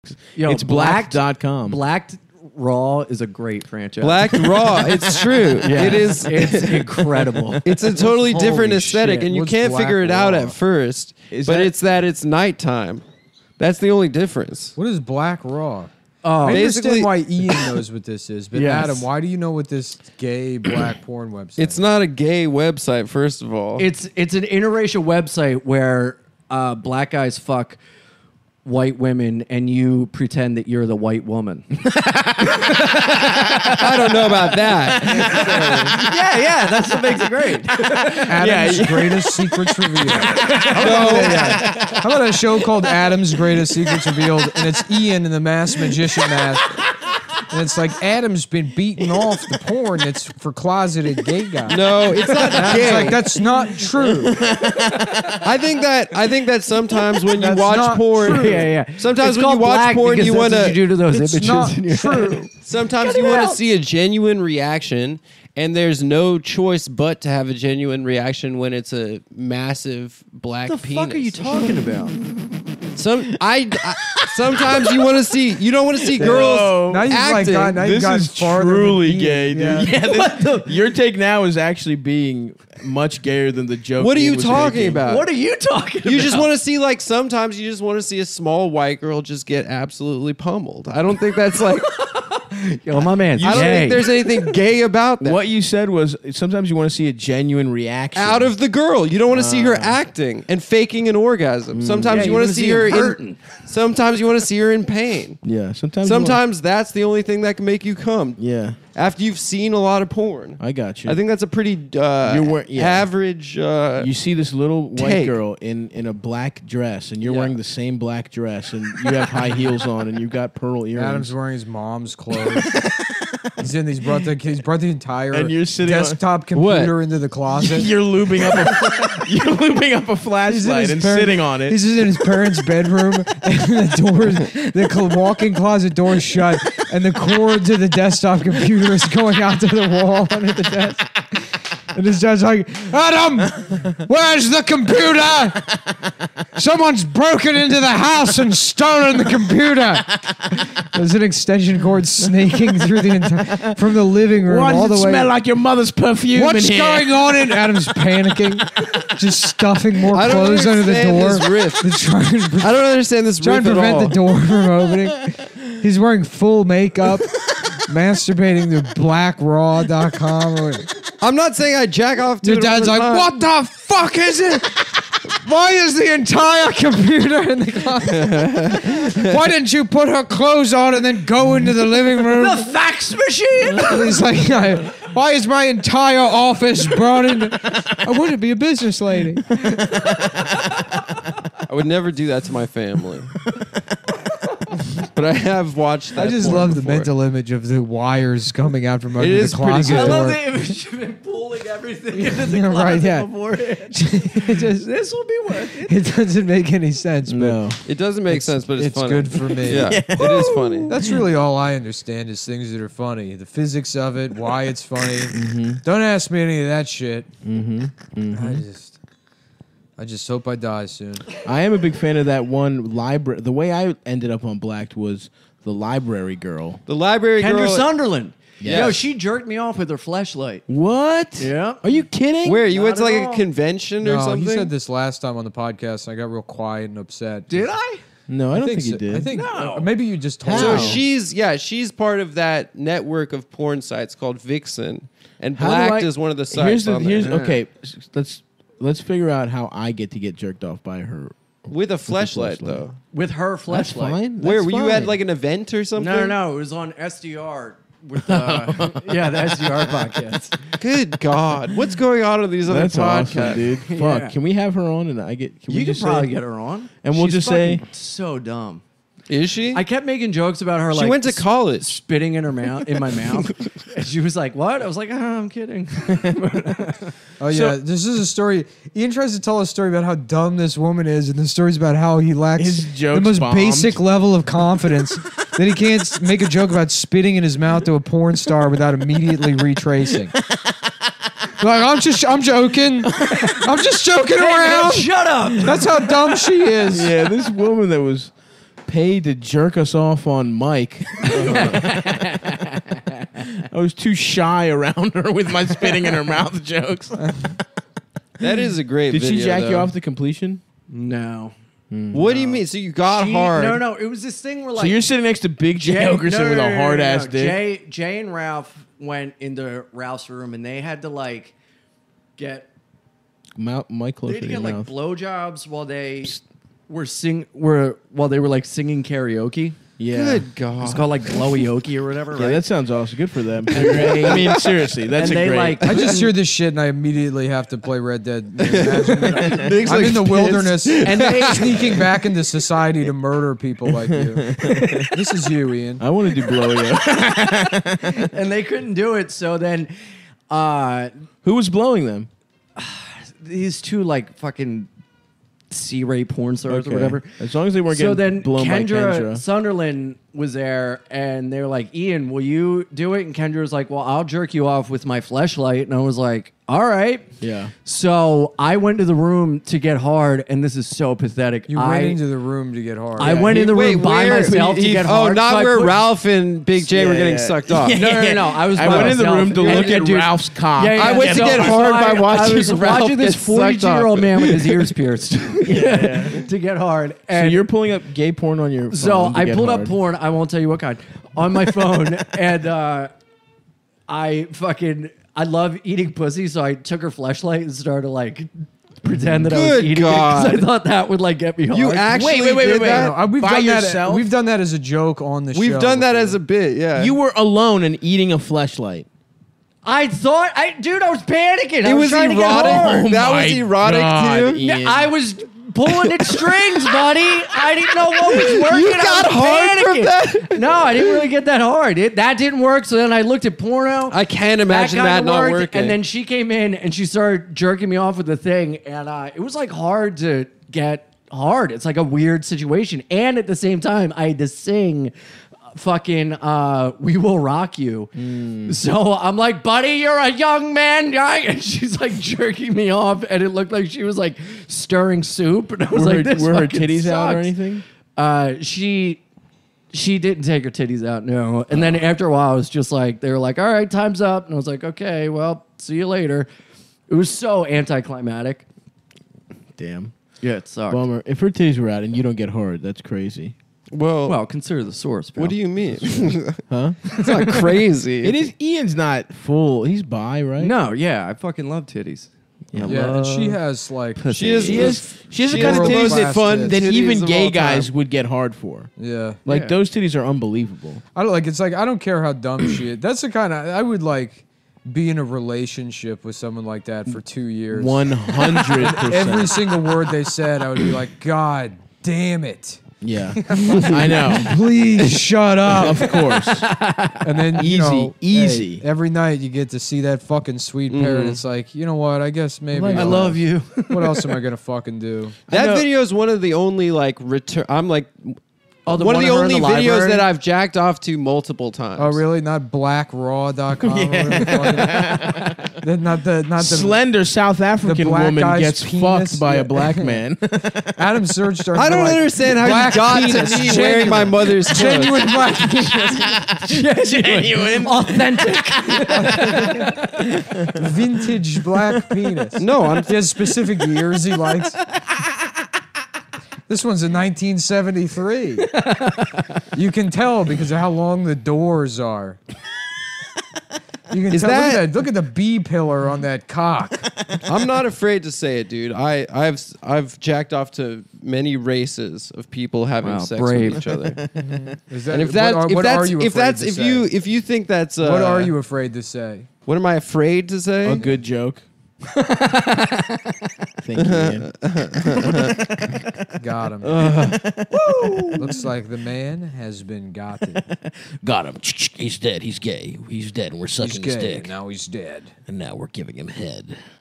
Yo, It's black.com. Black Raw is a great franchise. Black Raw. It's true. Yeah. It is. It's incredible. It's a totally different Holy aesthetic, shit. and you What's can't Black figure it out Raw? at first. Is But that- it's nighttime. That's the only difference. What is Black Raw? Oh, I Basically- understand why Ian knows what this is, but Yes. Adam, why do you know what this gay black porn website? It's not a gay website, first of all. it's an interracial website where black guys fuck white women and you pretend that you're the white woman. I don't know about that. yeah, that's what makes it great. Adam's Greatest Secrets Revealed. How about a show called Adam's Greatest Secrets Revealed, and it's Ian and the Masked Magician mask, and it's like Adam's been beating off the porn that's for closeted gay guys. No, it's not It's gay. like that's not true. I think that sometimes when you That's watch not porn, true. Yeah. sometimes It's when you called watch black porn, because you that's want what you do to. to those It's images not in your true. head. Sometimes you want to see a genuine reaction, and there's no choice but to have a genuine reaction when it's a massive black What the penis. fuck are you talking about? Sometimes you want to see. You don't want to see girls Now you've like acting. got, now you've This got is farther than truly Ian. gay, dude. Yeah. Your take now is actually being much gayer than the joke. What are Ian you was talking making. about? What are you talking about? You just want to see, like, sometimes you just want to see a small white girl just get absolutely pummeled. I don't think that's like. Yo, my man's I don't gay. think there's anything gay about that. What you said was sometimes you want to see a genuine reaction Out of the girl, you don't want to see her acting and faking an orgasm. Sometimes Yeah, you you want to wanna see see her her in. hurting. Sometimes you want to see her in pain. Yeah, sometimes. Sometimes that's the only thing that can make you come. Yeah, After you've seen a lot of porn, I got you. I think that's a pretty yeah. average. You see this little white Take. girl in a black dress, and you're Yeah. wearing the same black dress, and you have high heels on, and you've got pearl earrings. Adam's wearing his mom's clothes. He's brought the entire And you're sitting on- desktop computer into the closet. You're lubing up a flashlight and sitting on it. He's just in his parents' bedroom, and the walk-in closet door is shut, and the cord to the desktop computer is going out to the wall under the desk. And his dad's like, Adam, where's the computer? Someone's broken into the house and stolen the computer. There's an extension cord snaking through from the living room Why all does the it way. smell like your mother's perfume What's in here? going on? And Adam's panicking, just stuffing more I don't clothes under the understand door. this riff. To try and I don't understand this trying riff to at all. prevent the door from opening. He's wearing full makeup, masturbating to blackraw.com. Or I'm not saying I jack off to your it all dad's the like, time. what the fuck is it? Why is the entire computer in the closet? Why didn't you put her clothes on and then go into the living room? the fax machine. And he's like, why is my entire office brought in? I want to be a business lady. I would never do that to my family. But I have watched that. I just porn love the before. mental image of the wires coming out from under the is pretty closet good. I door. love the image of him pulling everything into the Yeah, closet right, yeah. beforehand. It just- This will be worth it. it doesn't make any sense, but No. It doesn't make sense, but it's funny. good for me. Yeah, it is funny. That's really all I understand is things that are funny. The physics of it, why it's funny. Mm-hmm. Don't ask me any of that shit. I just hope I die soon. I am a big fan of that one library. The way I ended up on Blacked was the library girl. The library Kendra girl. Sunderland. Yes. Yo, she jerked me off with her flashlight. What? Yeah. Are you kidding? Where you went Not to at like all. a convention or No, something? he said this last time on the podcast, and I got real quiet and upset. Did I? No, I don't think so. you did. I think No. maybe you just told So How? me. she's part of that network of porn sites called Vixen, and How do Blacked I- is one of the sites on there. okay. Let's figure out how I get to get jerked off by her. With a flashlight, fleshlight. though. With her That's flashlight. fine. Where That's were you at? fine. Like an event or something? No. It was on SDR. With yeah, the SDR podcast. Good God, what's going on in these other That's podcasts? awesome, dude. Fuck. Yeah. Can we have her on and I get? Can we You could just probably say, get her on. And we'll She's just say- fucking so dumb. Is she? I kept making jokes about her. She like went to college. spitting in her mouth, in my mouth, and she was like, "What?" I was like, "I'm kidding." Oh yeah, this is a story. Ian tries to tell a story about how dumb this woman is, and the story's about how he lacks His the jokes most bombed. basic level of confidence that he can't make a joke about spitting in his mouth to a porn star without immediately retracing. Like I'm joking. I'm just joking around. Shut up. That's how dumb she is. Yeah, this woman that was paid to jerk us off on mic. I was too shy around her with my spitting in her mouth jokes. That is a great Did video, she jack you though. off to completion? No. What do you mean? So you got She- hard. No. It was this thing where like So you're sitting next to Big Jay Okerson with a hard ass dick. Jay and Ralph went into Ralph's room and they had to like get Mic they closer had to to your get like mouth. blowjobs while they while they were like singing karaoke. Yeah. Good God. It's called like blowy-okie or whatever, Yeah, right? that sounds awesome. Good for them. I mean, seriously, that's and a they great. like I just hear this shit and I immediately have to play Red Dead. Imagine Nick's I'm like in the pissed. wilderness And they- sneaking back into society to murder people like you. This is you, Ian. I wanted to blow you. and they couldn't do it, so then Who was blowing them? these two like fucking C-rate porn stars Okay. or whatever. As long as they weren't So getting then blown by Kendra Kendra. Sunderland was there, and they were like, "Ian, will you do it?" And Kendra was like, "Well, I'll jerk you off with my fleshlight." And I was like, "All right." Yeah. So I went to the room to get hard, and this is so pathetic. You went into the room to get hard. I went in the room by myself to get hard. not so I where put- Ralph and Big J were getting sucked off. No. I was. I by went in the myself. room to And- look at dude, Ralph's cock. I went to so- get hard by I watching was Ralph watching this get sucked off. 42-year-old man with his ears pierced to get hard. So And you're pulling up gay porn on your phone. so to I get pulled up hard. porn. I won't tell you what kind on my phone, and I love eating pussy, so I took her fleshlight and started like pretend that I was Good eating God. it because I thought that would like get me hard. You actually wait, did that? No, we've By done yourself? that. We've done that as a joke on the show. We've done that before. as a bit, yeah. You were alone and eating a fleshlight. I thought, dude, I was panicking. I it was trying to get erotic. hard. Oh That my was erotic God, too. Ian. I was pulling at strings, buddy. I didn't know what was working. You got I was hard from panicking. that? No, I didn't really get that hard. That didn't work. So then I looked at porno. I can't imagine kinda that not worked, working. And then she came in and she started jerking me off with the thing, and it was like hard to get hard. It's like a weird situation, and at the same time, I had to sing. Fucking We Will Rock You. So I'm like, buddy, you're a young man guy. And she's like jerking me off. And it looked like she was like stirring soup. And I was like, this were her fucking titties out or sucks. anything? She didn't take her titties out, no. And then after a while, I was just like, they were like, all right, time's up. And I was like, okay, well, see you later. It was so anticlimactic. Damn. Yeah, it sucked. Bummer. If her titties were out and you don't get hard, that's crazy. Well, consider the source. Pal. what do you mean? Huh? It's not crazy. It is. Ian's not full. He's bi, right? No, yeah, I fucking love titties. Yeah. Yeah, and she has like. She is. She has the She kind of is the titties most that fun that titties even of gay all time. guys would get hard for. Yeah. Like Yeah. those titties are unbelievable. I don't like. It's like I don't care how dumb she is. That's the kind of I would like be in a relationship with someone like that for 2 years. 100%. Every single word they said, I would be like, God damn it. Yeah, I know. Please shut up. Of course. And then you Easy, know, easy. hey, every night you get to see that fucking sweet pair, and it's like, you know what? I guess maybe I I love you. What else am I gonna fucking do? That video is one of the only like return. I'm like Oh, one of the her in only the videos library? that I've jacked off to multiple times. Oh, really? Not blackraw.com? Not the Slender South African black woman guy's gets penis? fucked by Yeah. a black man. Adam Surge started. I don't like, understand how you black got penis, to me wearing my mother's clothes. genuine black penis, Genuine. Authentic. vintage black penis. No, I'm He has specific years he likes. This one's a 1973. You can tell because of how long the doors are. You can Is tell. that- Look at the B pillar on that cock. I'm not afraid to say it, dude. I've jacked off to many races of people having Wow, sex brave. with each other. Is that, And if that what if are that's you if afraid that's to if say? you think that's What are you afraid to say? What am I afraid to say? A good joke. Thank you, Ian. Got him. Looks like the man has been gotten. Got him. He's dead. He's gay. He's dead, and we're He's sucking his gay, dick. and now he's dead. And now we're giving him head.